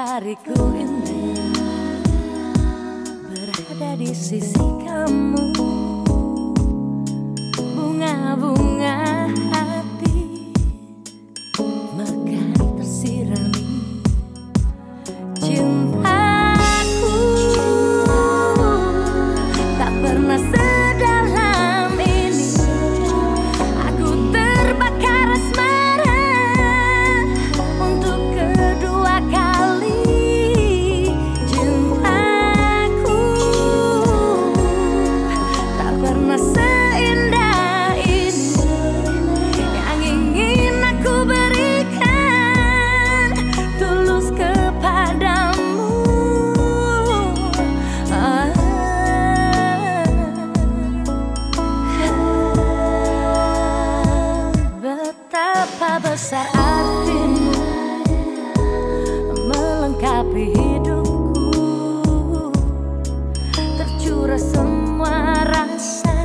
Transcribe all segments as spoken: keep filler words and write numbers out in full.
Hari-hariku indah berada di sisi kamu. Bunga-bunga hati mekar tersirami cintaku. Tak pernah sedalam ini aku terbakar asmara untuk kedua kali. Cintaku tak pernah seindah ini yang ingin aku berikan tulus kepadamu. Ah. Betapa besar artimu melengkapi hidupku, tercurah semua rasa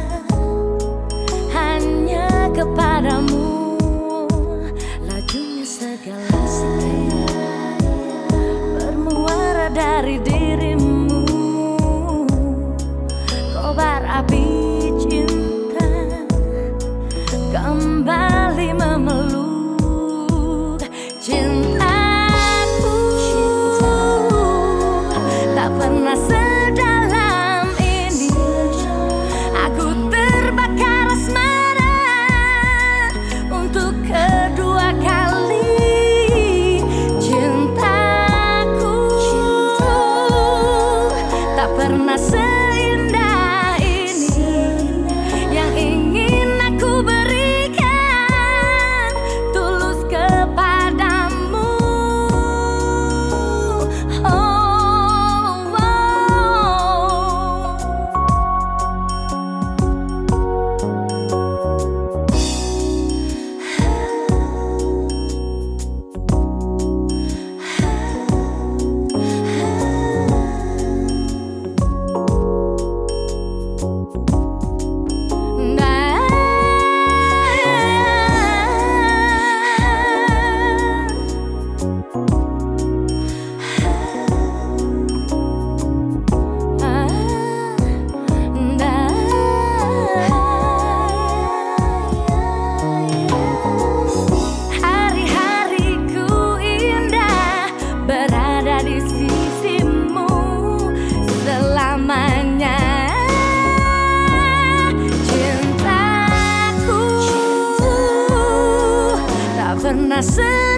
hanya kepadamu. Lajunya segala setia bermuara dari dirimu, kobar api cinta kembali memeluk. Cintaku tak pernah sedalam ini aku terbakar asmara untuk kedua kali. Cintaku tak pernah seindah ini yang ingin aku berikan tulus kepadamu. Oh, oh. Hari-hariku indah berada di sisimu selamanya. Cintaku tak pernah